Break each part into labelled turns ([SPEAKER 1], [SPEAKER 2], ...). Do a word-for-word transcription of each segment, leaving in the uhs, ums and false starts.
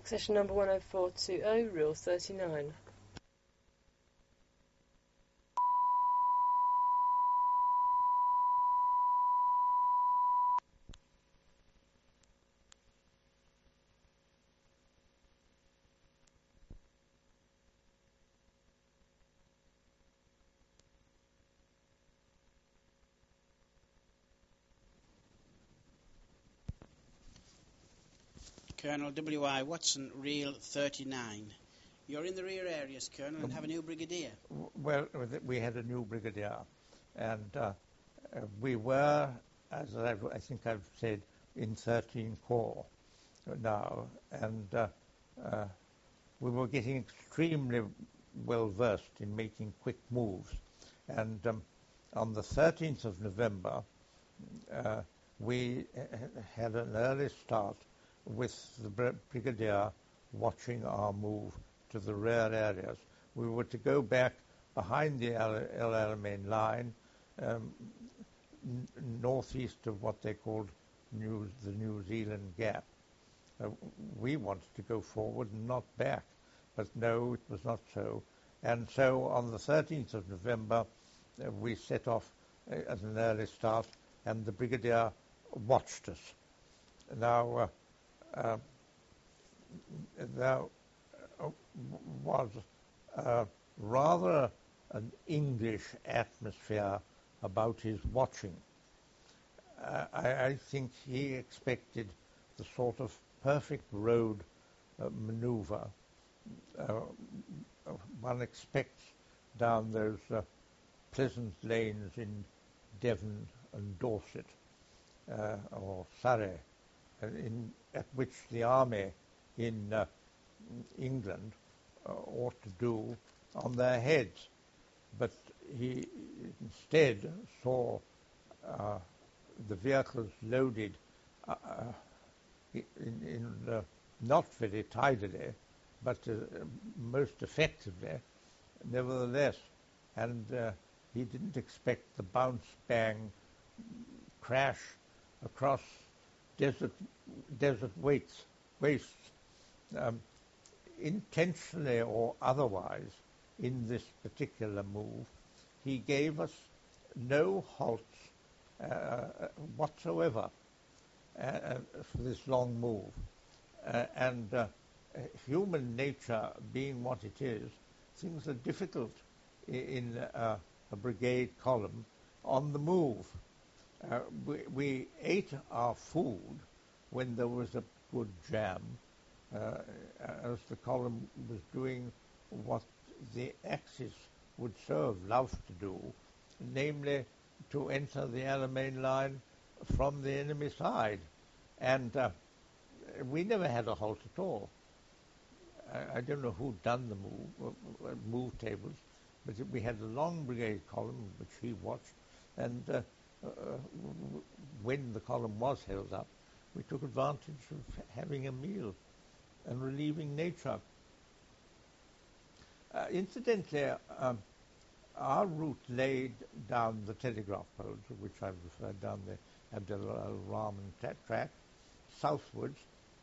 [SPEAKER 1] Session number one oh four two oh, Rule thirty-nine.
[SPEAKER 2] Colonel W I Watson, Reel thirty-nine. You're in the rear areas, Colonel, and have a new brigadier.
[SPEAKER 3] Well, we had a new brigadier, and uh, uh, we were, as I've, I think I've said, in thirteen Corps now, and uh, uh, we were getting extremely well versed in making quick moves. And um, on the thirteenth of November, uh, we had an early start with the brigadier watching our move to the rear areas. We were to go back behind the El Alamein line, um, n northeast of what they called New, the New Zealand Gap. Uh, we wanted to go forward and not back, but no, it was not so. And so on the thirteenth of November, uh, we set off uh, at an early start, and the brigadier watched us. Now, uh, uh, there uh, was uh, rather an English atmosphere about his watching. Uh, I, I think he expected the sort of perfect road uh, maneuver uh, one expects down those uh, pleasant lanes in Devon and Dorset uh, or Surrey, uh, in, at which the army in uh, England uh, ought to do on their heads. But he instead saw uh, the vehicles loaded uh, in, in uh, not very tidily, but uh, most effectively, nevertheless. And uh, he didn't expect the bounce, bang, crash across desert desert wastes, wastes um, intentionally or otherwise. In this particular move, he gave us no halts uh, whatsoever uh, for this long move. Uh, and uh, human nature being what it is, things are difficult in uh, a brigade column on the move. Uh, we, we ate our food when there was a good jam, uh, as the column was doing what the Axis would so have loved to do, namely to enter the Alamein line from the enemy side. And uh, we never had a halt at all. I, I don't know who'd done the move, uh, move tables, but we had a long brigade column which he watched, and uh, uh, when the column was held up, we took advantage of having a meal and relieving nature. Uh, incidentally, um, our route laid down the telegraph poles, of which I've referred, down the Abdel al-Rahman track, southwards,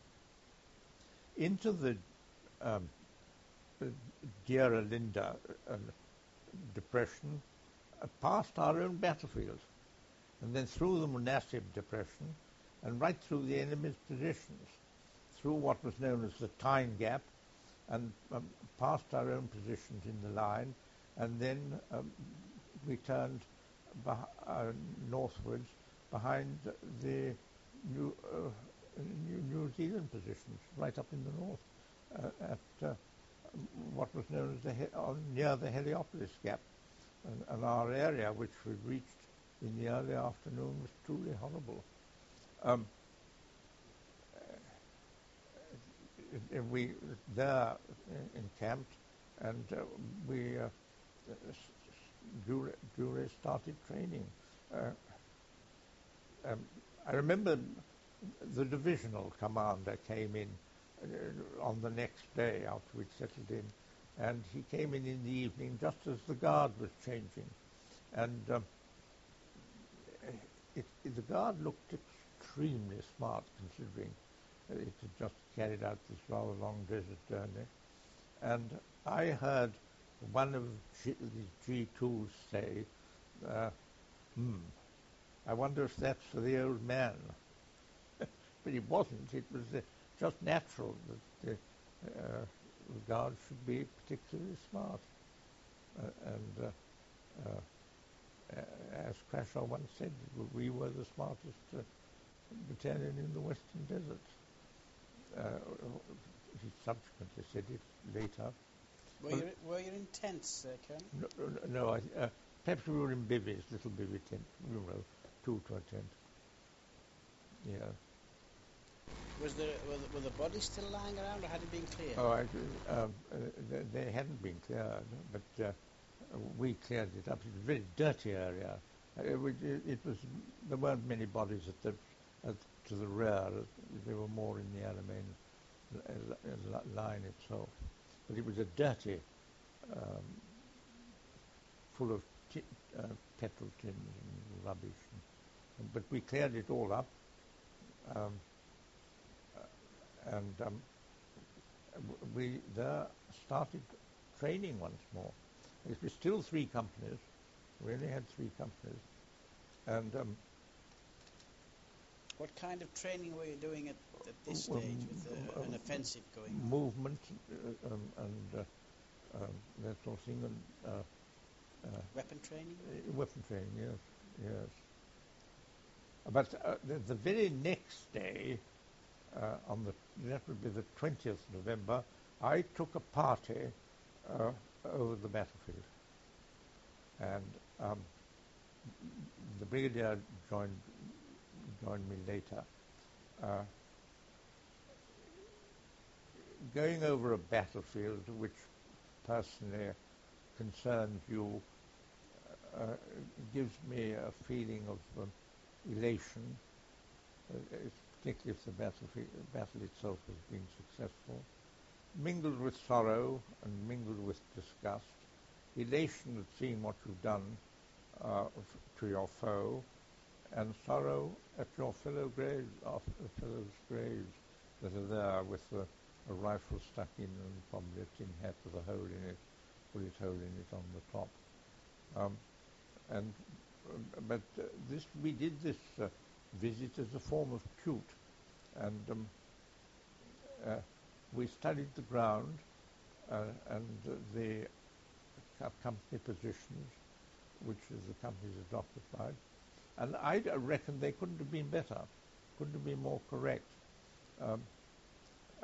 [SPEAKER 3] into the um, Deira Linda uh, depression, uh, past our own battlefield, and then through the Munasib depression, and right through the enemy's positions, through what was known as the Tyne Gap, and um, past our own positions in the line, and then um, we turned beh uh, northwards behind the New, uh, New, New Zealand positions, right up in the north, uh, at uh, what was known as the he uh, near the Heliopolis Gap, and, and our area, which we reached in the early afternoon, was truly horrible. Um, we there encamped, and uh, we uh, duly, duly started training. Uh, um, I remember the divisional commander came in uh, on the next day after we'd settled in, and he came in in the evening just as the guard was changing, and um, it, it, the guard looked extremely smart considering It had just carried out this rather long desert journey. And I heard one of G, the G twos say, uh, hmm, I wonder if that's for the old man. But it wasn't. It was uh, just natural that the uh, guards should be particularly smart. Uh, and uh, uh, as Crashaw once said, we were the smartest uh, battalion in the Western Desert. Uh, he subsequently said it later.
[SPEAKER 2] Were, you, were you in tents, uh, Colonel?
[SPEAKER 3] No, no I, uh, perhaps we were in bivvies, little bivvy tent, you know, two to a tent. Yeah.
[SPEAKER 2] Was there, were, the, were the bodies still lying around, or had it been cleared?
[SPEAKER 3] Oh, I, um, uh, they, they hadn't been cleared, but uh, we cleared it up. It was a very dirty area. Uh, it, it was there weren't many bodies at the at, to the rear. There were more in the Alamein line itself. But it was a dirty, um, full of t- uh, petrol tins and rubbish. And, but we cleared it all up. Um, and um, we there started training once more. It was still three companies. We only had three companies. And um,
[SPEAKER 2] what kind of training were you doing at, at this
[SPEAKER 3] um,
[SPEAKER 2] stage with uh, an offensive going on?
[SPEAKER 3] Movement uh, um, and uh, um, that sort of thing. And, uh, uh,
[SPEAKER 2] weapon training?
[SPEAKER 3] Uh, weapon training, yes, yes. But uh, the, the very next day, uh, on the that would be the twentieth of November, I took a party uh, over the battlefield, and um, the brigadier joined joined me later. Uh, going over a battlefield which personally concerns you uh, gives me a feeling of um, elation, uh, particularly if the battlefield, battle itself has been successful, mingled with sorrow and mingled with disgust, elation at seeing what you've done uh, f- to your foe, and sorrow at your fellow graves, uh, fellows' graves that are there with a, a rifle stuck in and probably a tin hat with a hole in it, bullet hole in it on the top. Um, and uh, but uh, this we did this uh, visit as a form of cute, and um, uh, we studied the ground uh, and uh, the co- company positions, which is the company's adopted by. And I reckon they couldn't have been better, couldn't have been more correct. Um, uh,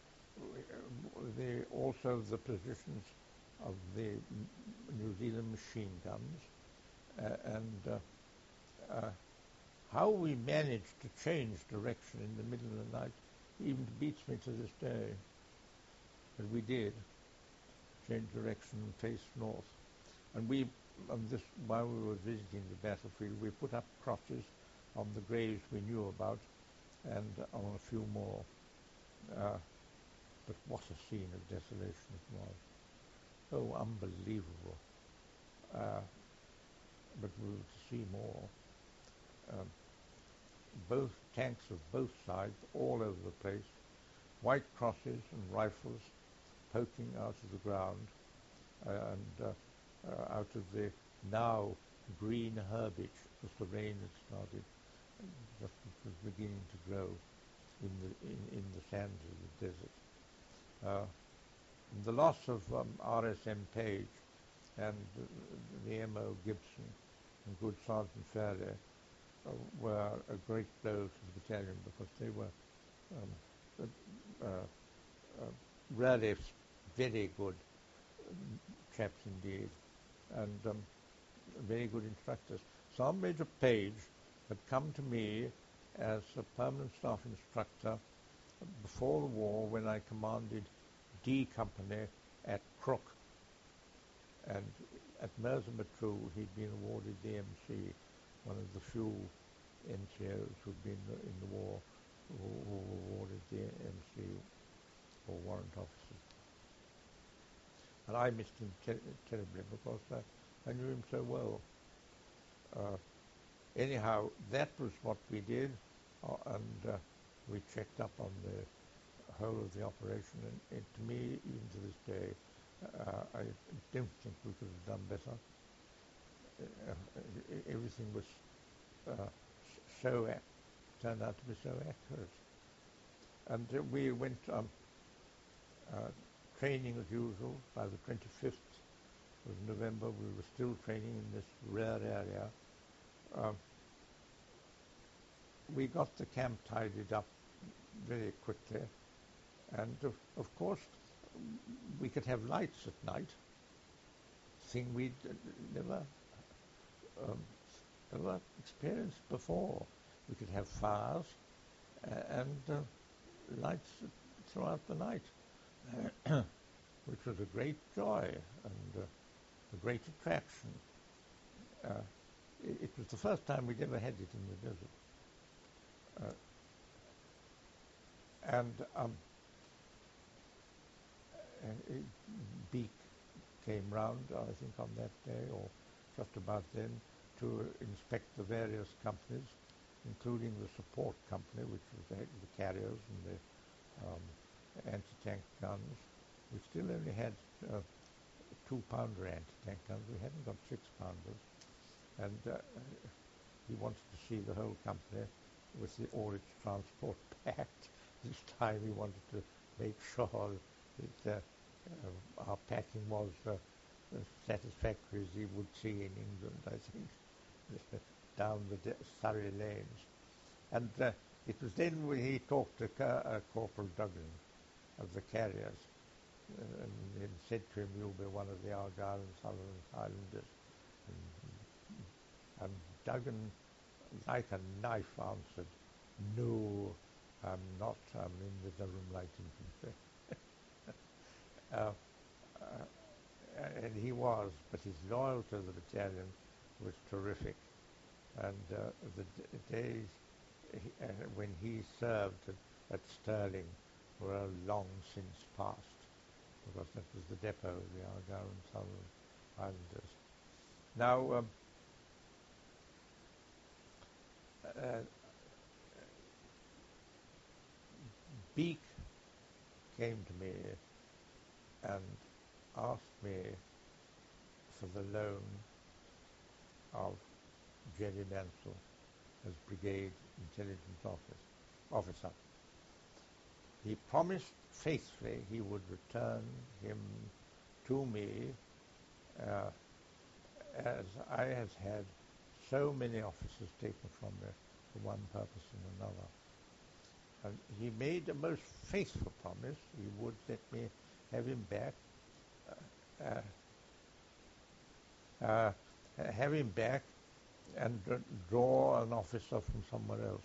[SPEAKER 3] the, also the positions of the M- New Zealand machine guns, uh, and uh, uh, how we managed to change direction in the middle of the night even beats me to this day. But we did change direction and face north. And we, on this, while we were visiting the battlefield, we put up crosses on the graves we knew about and uh, on a few more. Uh, but what a scene of desolation it was. Oh, unbelievable. Uh, but we were to see more. Um, both tanks of both sides, all over the place, white crosses and rifles poking out of the ground uh, and uh, uh, out of the now green herbage, because the rain had started, just it was beginning to grow in the in, in the sands of the desert. Uh, the loss of um, R S M Page and uh, the M O Gibson and Good Sergeant Fairley uh, were a great blow to the battalion, because they were um, uh, uh, really very good chaps indeed, and um, very good instructors. Sergeant Major Page had come to me as a permanent staff instructor before the war, when I commanded D Company at Crook, and at Merza Matruh he'd been awarded the M C, one of the few N C Os who'd been in the war who, who were awarded the M C, or warrant officers. And I missed him ter- terribly because I, I knew him so well. Uh, anyhow, that was what we did, uh, and uh, we checked up on the whole of the operation, and, and to me, even to this day, uh, I don't think we could have done better. Uh, everything was uh, so ac- turned out to be so accurate, and uh, we went um, uh, training as usual. By the twenty-fifth of November, we were still training in this rare area. Um, we got the camp tidied up very quickly, and of, of course we could have lights at night, thing we'd uh, never um, never experienced before. We could have fires uh, and uh, lights throughout the night, which was a great joy and uh, a great attraction. Uh, it, it was the first time we'd ever had it in the desert. Uh, and um, uh, Beek came round, I think, on that day, or just about then, to inspect the various companies, including the support company, which was the, the carriers and the um, anti-tank guns. We still only had uh, two-pounder anti-tank guns. We hadn't got six-pounders. And uh, he wanted to see the whole company with the, all its transport packed. This time he wanted to make sure that uh, uh, our packing was uh, as satisfactory as he would see in England, I think, down the de- Surrey lanes. And uh, it was then when he talked to Car- uh, Corporal Duggan of the carriers, uh, and, and said to him, "You'll be one of the Argyll and Sutherland Highlanders." And, and Duggan, like a knife, answered, "No, I'm not. I'm in the Durham Light Infantry." uh, uh, and he was, but his loyalty to the battalion was terrific. And uh, the d- days he, uh, when he served at, at Stirling were long since past, because that was the depot of the Argyll and Sutherland Highlanders. Now, um, uh, Beek came to me and asked me for the loan of Jerry Mansell as Brigade Intelligence office, Officer. He promised faithfully he would return him to me, uh, as I have had so many officers taken from me for one purpose and another. And he made a most faithful promise. He would let me have him back, uh, uh, have him back and uh, draw an officer from somewhere else.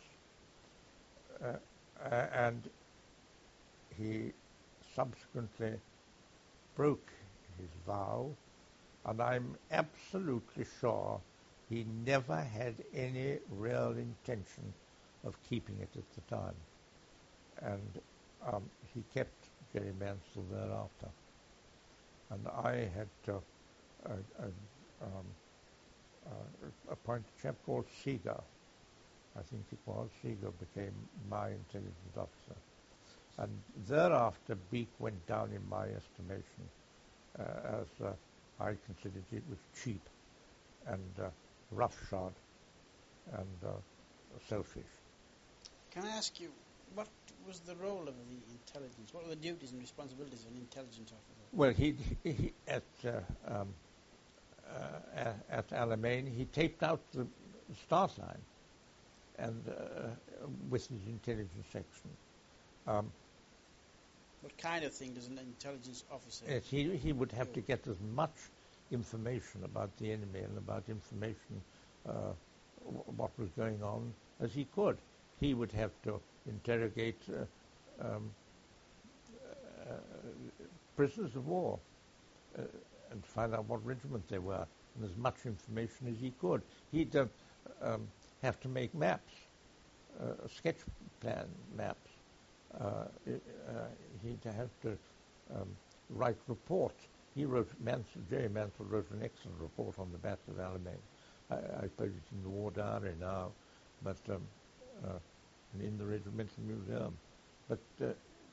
[SPEAKER 3] Uh, uh, and he subsequently broke his vow, and I'm absolutely sure he never had any real intention of keeping it at the time. And um, he kept Jerry Mansell thereafter. And I had to uh, uh, um, uh, appoint a chap called Seeger. I think it was. Seeger became my intelligence officer. And thereafter, Beek went down in my estimation, uh, as uh, I considered it was cheap and uh, roughshod and uh, selfish.
[SPEAKER 2] Can I ask you, what was the role of the intelligence? What were the duties and responsibilities of an intelligence officer?
[SPEAKER 3] Well, he, he at uh, um, uh, at Alamein, he taped out the start line, and uh, with his intelligence section. Um,
[SPEAKER 2] What kind of thing does an intelligence officer
[SPEAKER 3] yes, he he would have
[SPEAKER 2] do?
[SPEAKER 3] to get as much information about the enemy and about information uh, w- what was going on as he could. He would have to interrogate uh, um, uh, prisoners of war uh, and find out what regiment they were, and as much information as he could. He'd uh, um, have to make maps, uh, sketch plan maps. Uh, uh, he'd have to um, write reports. He wrote, Mansell, Jerry Mansell wrote an excellent report on the Battle of Alamein. I, I put it in the war diary now, but um, uh, and in the regimental museum. But uh,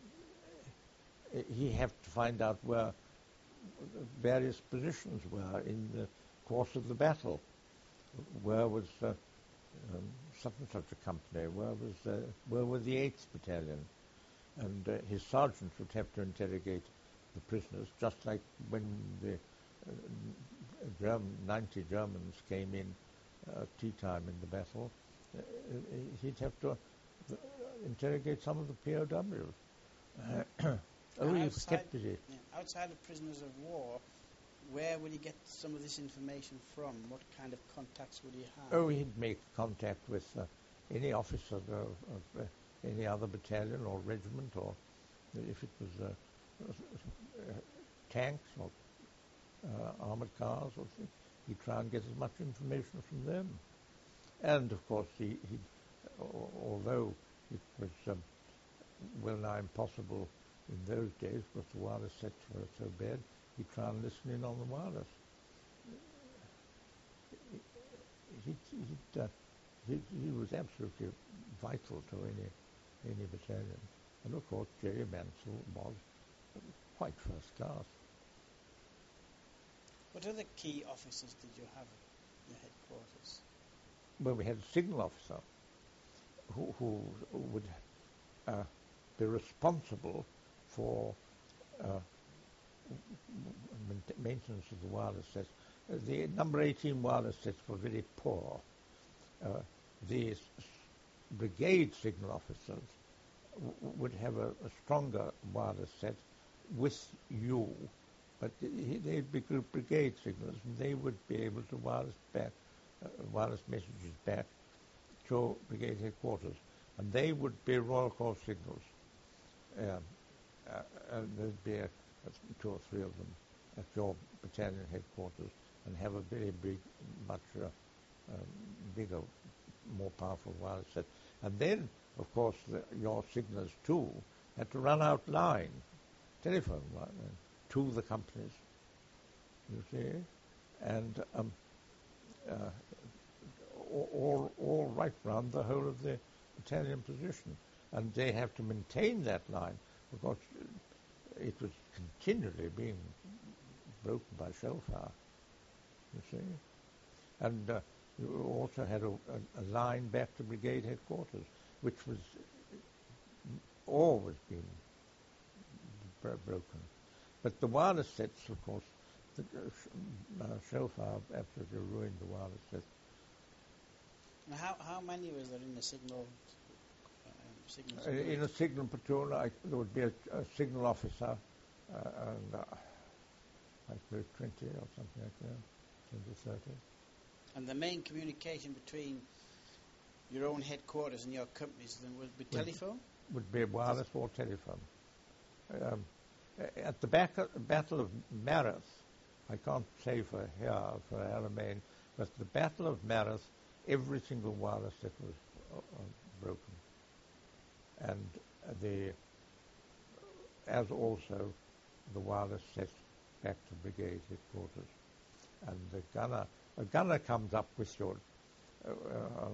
[SPEAKER 3] he had to find out where various positions were in the course of the battle. Where was uh, um, such and such a company? Where was uh, where were the eighth Battalion? And uh, his sergeants would have to interrogate the prisoners, just like when the uh, German, ninety Germans came in uh, tea time in the battle. Uh, he'd have to uh, interrogate some of the P O Ws. Uh, oh, he was kept busy.
[SPEAKER 2] Yeah, outside of prisoners of war, where would he get some of this information from? What kind of contacts would he have?
[SPEAKER 3] Oh, he'd make contact with uh, any officer of, of uh, any other battalion or regiment, or if it was uh, uh, tanks or uh, armoured cars, or things, he'd try and get as much information from them. And of course, he, he although it was um, well nigh impossible in those days because the wireless sets were so bad, he'd try and listen in on the wireless. He, he'd, uh, he, he was absolutely vital to any any battalion. And of course, Jerry Mansell was quite first class.
[SPEAKER 2] What other key officers did you have at your headquarters?
[SPEAKER 3] Well, we had a signal officer who, who would uh, be responsible for uh, maintenance of the wireless sets. Uh, the number eighteen wireless sets were very poor. Uh, the s- brigade signal officers w- would have a, a stronger wireless set with you, but th- they'd be group brigade signals, and they would be able to wireless back, uh, wireless messages back to brigade headquarters, and they would be Royal Corps signals. Um, uh, and there'd be a, a two or three of them at your battalion headquarters, and have a very big, much uh, um, bigger, more powerful wireless set. And then, of course, the, your signalers too had to run out line, telephone line, to the companies, you see, and um, uh, all, all right round the whole of the battalion position. And they have to maintain that line because it was continually being broken by shell fire, you see. And uh, you also had a, a, a line back to brigade headquarters, which was always being bro- broken. But the wireless sets, of course, the uh, shell fire absolutely ruined the wireless sets.
[SPEAKER 2] Now, how how many was there in the signal? Uh, signal
[SPEAKER 3] Uh, in a signal platoon, I, there would be a, a signal officer, uh, and uh, I suppose twenty or something like that, twenty, thirty.
[SPEAKER 2] And the main communication between your own headquarters and your companies then would be telephone?
[SPEAKER 3] Would be wireless or telephone. Um, at the back of, Battle of Mareth, I can't say for here, for Alamein, but the Battle of Mareth, every single wireless set was uh, uh, broken. And the, as also the wireless set back to brigade headquarters. And the gunner, a gunner comes up with your, uh, uh,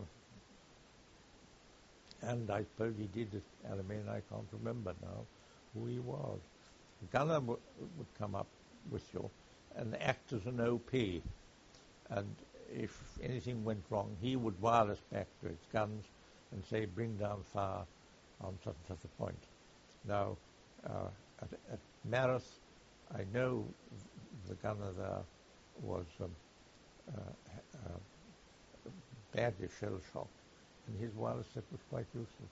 [SPEAKER 3] and I suppose he did at Alamein, I can't remember now who he was. The gunner w- would come up with you and act as an O P. And if anything went wrong, he would wireless back to its guns and say, bring down fire on such and such a point. Now, uh, at, at Mareth, I know the gunner there was um, uh, uh, badly shell-shocked, and his wireless set was quite useless.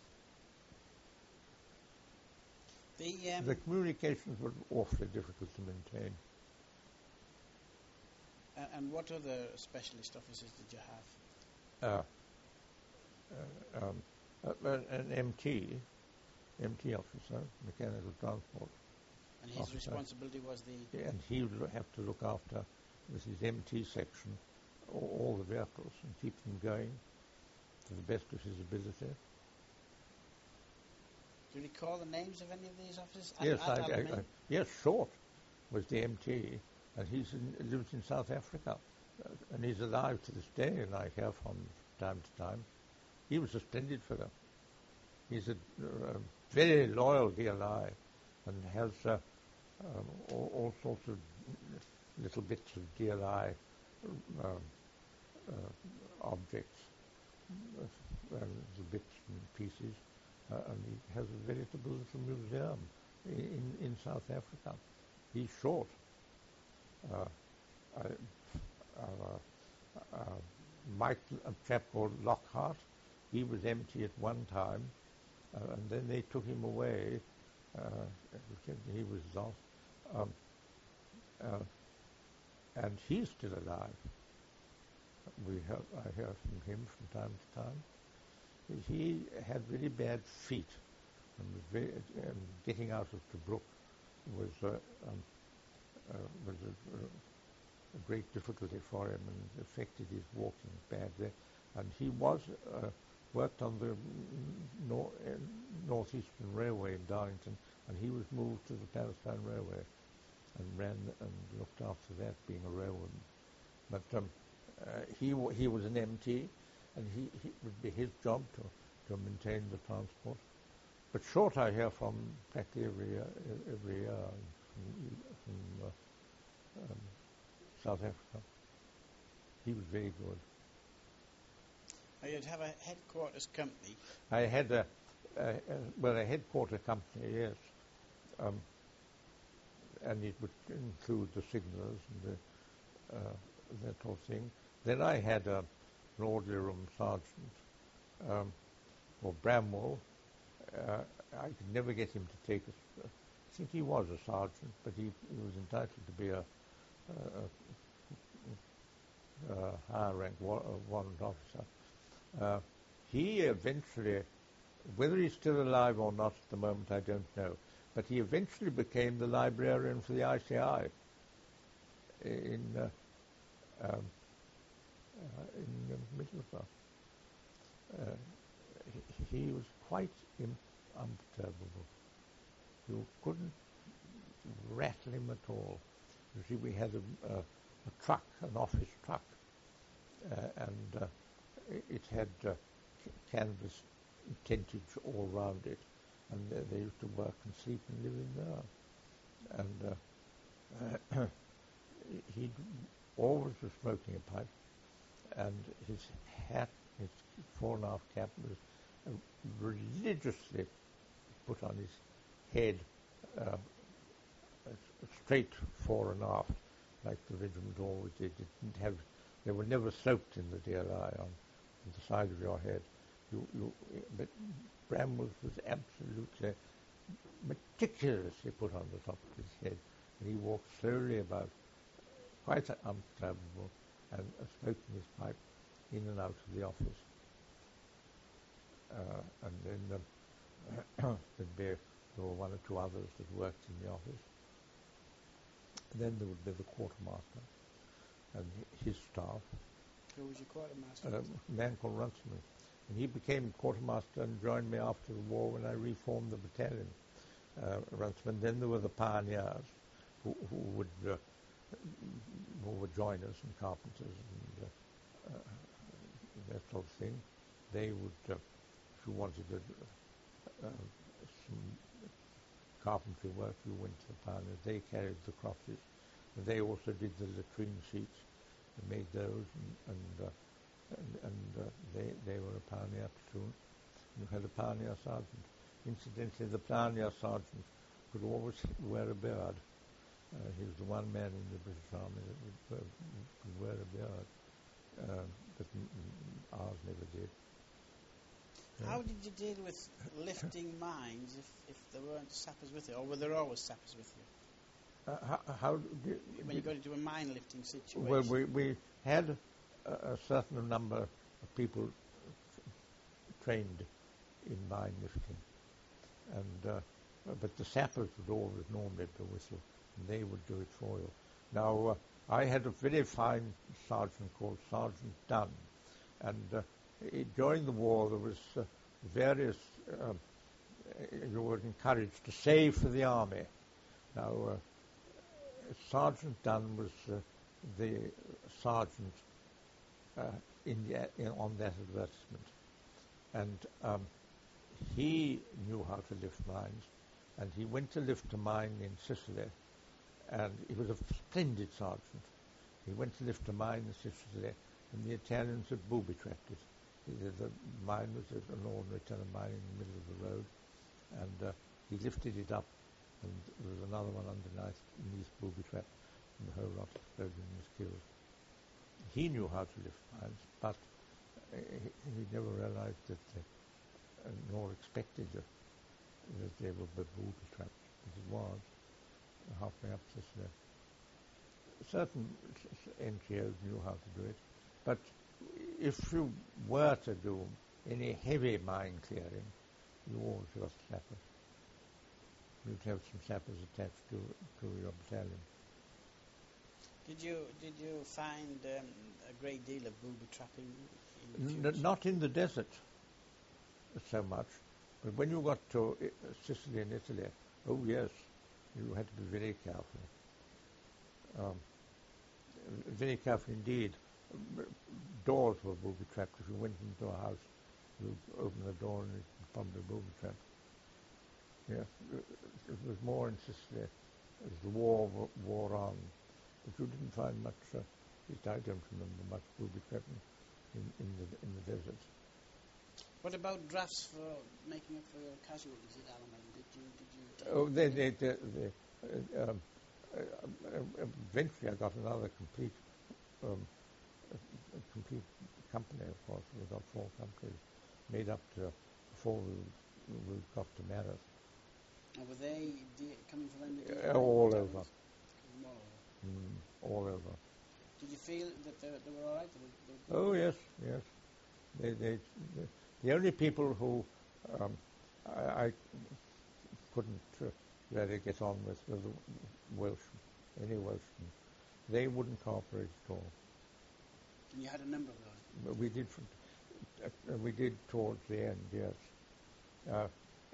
[SPEAKER 2] The, um,
[SPEAKER 3] the communications were awfully difficult to maintain.
[SPEAKER 2] And, and what other specialist officers did you have?
[SPEAKER 3] Uh, uh, um, uh, an M T, M T officer, mechanical transport.
[SPEAKER 2] And his
[SPEAKER 3] officer.
[SPEAKER 2] responsibility was the...
[SPEAKER 3] And he would have to look after, with his M T section, all, all the vehicles and keep them going to the best of his ability.
[SPEAKER 2] Do you recall the names of any of these officers?
[SPEAKER 3] Yes,
[SPEAKER 2] at, at
[SPEAKER 3] I, I, I, yes, Short was the M T, and he lives in South Africa, uh, and he's alive to this day, and I hear from time to time. He was a splendid figure. he's a, a very loyal D L I and has uh, um, all, all sorts of little bits of D L I um, uh, objects, uh, the bits and pieces, uh, and he has a veritable little museum in, in South Africa. He's short. Uh, I, uh, uh, Mike, a chap called Lockhart, he was empty at one time, uh, and then they took him away. Uh, he was lost. Um, uh, and he's still alive. We hear, I hear from him from time to time. He had very bad feet, and was very, um, getting out of Tobruk was uh, um, uh, was a, a great difficulty for him and affected his walking badly. And he was uh, worked on the nor- uh, Northeastern Railway in Darlington, and he was moved to the Palestine Railway and ran and looked after that, being a railroad. But um, uh, he w- he was an M T, and he, he would be his job to, to maintain the transport. But Short I hear from practically every year, every year from, from uh, um, South Africa. He was very good.
[SPEAKER 2] Oh, you'd have a headquarters company.
[SPEAKER 3] I had a, a, a well a headquarter company, yes, um, and it would include the signallers and the, uh, that whole thing. Then I had a, an orderly room sergeant, um, or Bramwell. Uh, I could never get him to take us. I think he was a sergeant, but he, he was entitled to be a, a, a higher rank wa- warrant officer. Uh, he eventually, whether he's still alive or not at the moment, I don't know, but he eventually became the librarian for the I C I in uh, um, uh, in uh, Middlesbrough. Uh, he, he was quite imp- unperturbable. You couldn't rattle him at all. You see, we had a, a, a truck, an office truck, uh, and uh, it had uh, c- canvas tentage all round it, and uh, they used to work and sleep and live in there. And uh, he always was smoking a pipe, and his hat, his four and a half cap, was uh, religiously put on his head, uh, straight fore and aft, like the regiment always did. It didn't have, they were never sloped in the D L I on the side of your head. You, you, but Bramwell's was absolutely meticulously put on the top of his head, and he walked slowly about, quite unobservable, and uh, smoking his pipe in and out of the office. Uh, and then um, there'd be, there were one or two others that worked in the office. Then there would be the quartermaster and his staff.
[SPEAKER 2] Who was your quartermaster?
[SPEAKER 3] Uh, a man called Runciman. And he became quartermaster and joined me after the war when I reformed the battalion. Uh, Runciman. Then there were the pioneers who, who would uh, who would join us, and carpenters and uh, uh, that sort of thing. They would, uh, if you wanted to, uh, some carpentry work, you went to the pioneers. They carried the crosses. And they also did the latrine sheets. They made those, and, and, uh, and, and uh, they, they were a pioneer platoon. You had a pioneer sergeant. Incidentally, the pioneer sergeant could always wear a beard. Uh, he was the one man in the British Army that would, uh, could wear a beard, uh, but m- m- ours never did.
[SPEAKER 2] How did you deal with lifting mines if, if there weren't sappers with you, or were there always sappers with you?
[SPEAKER 3] Uh, how, how did,
[SPEAKER 2] When you got into a mine lifting situation?
[SPEAKER 3] well, we, we had a, a certain number of people trained in mine lifting, and uh, but the sappers would always normally be with you, and they would do it for you. Now, uh, I had a very fine sergeant called Sergeant Dunn, and uh, it, during the war there was uh, various, uh, you were encouraged to save for the army. Now, uh, Sergeant Dunn was uh, the sergeant uh, in the, in, on that advertisement, and um, he knew how to lift mines, and he went to lift a mine in Sicily, and he was a splendid sergeant. He went to lift a mine in Sicily, and the Italians had booby-trapped it. The, the mine was an ordinary ton of mine in the middle of the road, and uh, he lifted it up, and there was another one underneath, beneath booby-trap, and the whole lot exploded and was killed. He knew how to lift mines, but uh, he, he never realized that, they, uh, nor expected that, that they would be booby-trapped, as it was, halfway up Sicily. Certain N G Os knew how to do it, but if you were to do any heavy mine clearing, you always got sappers. You'd have some sappers attached to to your battalion.
[SPEAKER 2] Did you did you find um, a great deal of booby trapping? In
[SPEAKER 3] N-
[SPEAKER 2] future?
[SPEAKER 3] not in the desert so much, but when you got to uh, Sicily and Italy, oh yes, you had to be very careful. Um, very careful indeed. Doors were booby-trapped. If you went into a house, you open the door and it was probably booby-trapped. Yes, it was more in Sicily as the war w- wore on. But you didn't find much, uh, at least I don't remember much booby-trapping in, in, the, in the desert.
[SPEAKER 2] What about drafts for making up for your casualties at Alamein? Did you did you? Take
[SPEAKER 3] Oh, they, they, they, they uh, um, uh, uh, eventually I got another complete um, a, a complete company, of course. We got four companies made up to before we, we got to Mareth.
[SPEAKER 2] And were they de- coming from N D D?
[SPEAKER 3] Uh, all over.
[SPEAKER 2] Coming all over.
[SPEAKER 3] Mm, all over.
[SPEAKER 2] Did you feel that they, they were all right? They, they,
[SPEAKER 3] Oh yes, yes. They, they, they, the only people who um, I, I couldn't uh, really get on with were the Welsh, any Welshmen. They wouldn't cooperate at all.
[SPEAKER 2] And you had a number of those.
[SPEAKER 3] But we did, uh, we did towards the end, yes. Uh,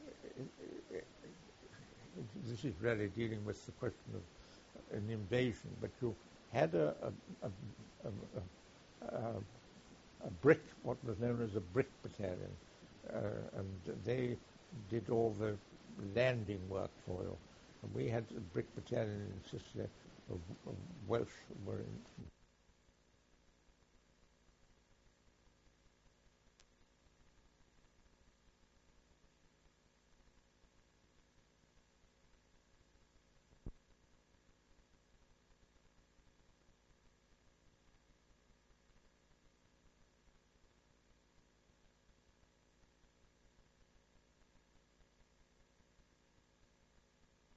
[SPEAKER 3] this is really dealing with the question of an invasion, but you had a, a, a, a, a, a brick, what was known as a brick battalion, uh, and they did all the landing work for you. And we had a brick battalion in Sicily of, of Welsh who were in,